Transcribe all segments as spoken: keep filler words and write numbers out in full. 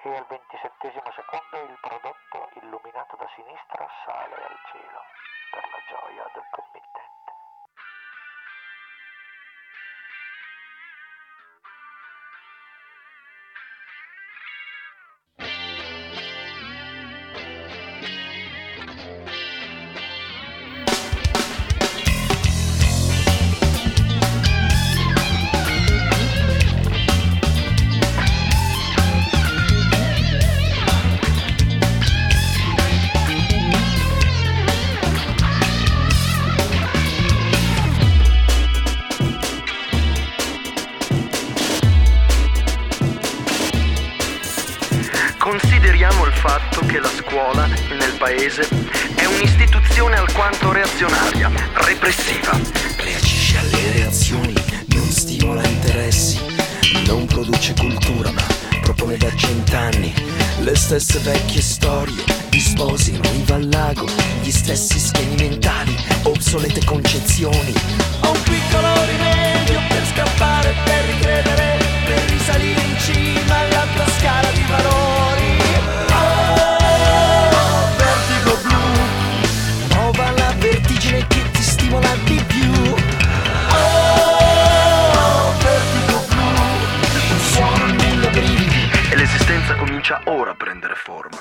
e al ventisettesimo secondo il prodotto illuminato da sinistra sale al cielo per la gioia del committente. Consideriamo il fatto che la scuola nel paese è un'istituzione alquanto reazionaria, repressiva. Reagisce alle reazioni, non stimola interessi, non produce cultura ma propone da cent'anni le stesse vecchie storie, gli sposi in riva al lago, gli stessi schemi mentali, obsolete concezioni. Ho un piccolo rimedio per scappare, per ricredere, per risalire in cima alla tua scala di valori. Che ti stimola di più. Oh, vertigo blu, un suono in mille brividi. E l'esistenza comincia ora a prendere forma.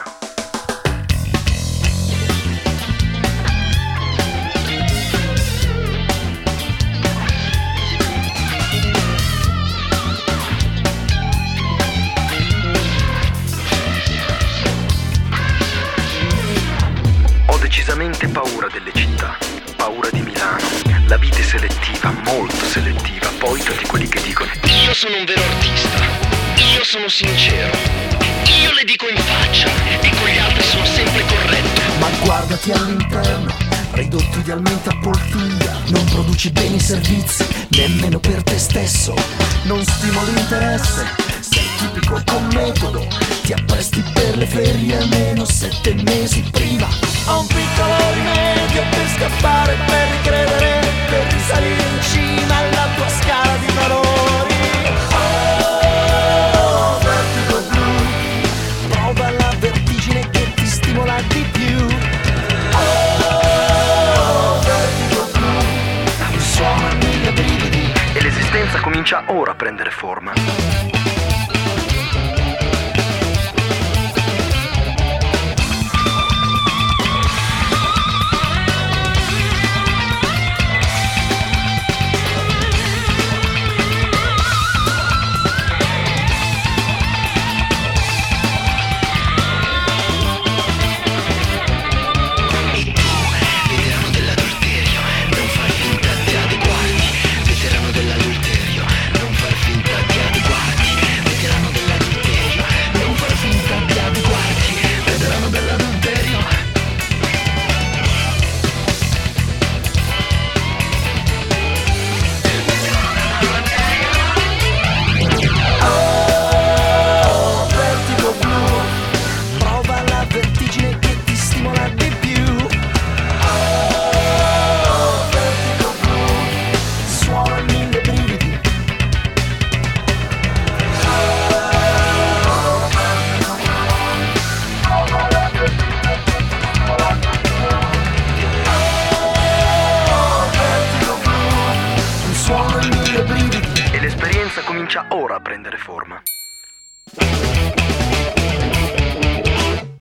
Ho decisamente paura delle città. Paura di Milano, la vita è selettiva, molto selettiva, poi tutti quelli che dicono io sono un vero artista, io sono sincero, io le dico in faccia e con gli altri sono sempre corretto. Ma guardati all'interno, ridotto idealmente a poltiglia, non produci beni e servizi, nemmeno per te stesso, non stimoli l'interesse, sei tipico con metodo, ti appresti per le ferie almeno sette mesi prima. Ho un piccolo rimedio per scappare, per ricredere, per risalire in cima alla tua scala di valori. Oh, vertigo blu, prova la vertigine che ti stimola di più. Oh, vertigo blu, un suono a mille brividi. E l'esistenza comincia ora a prendere forma. E l'esperienza comincia ora a prendere forma.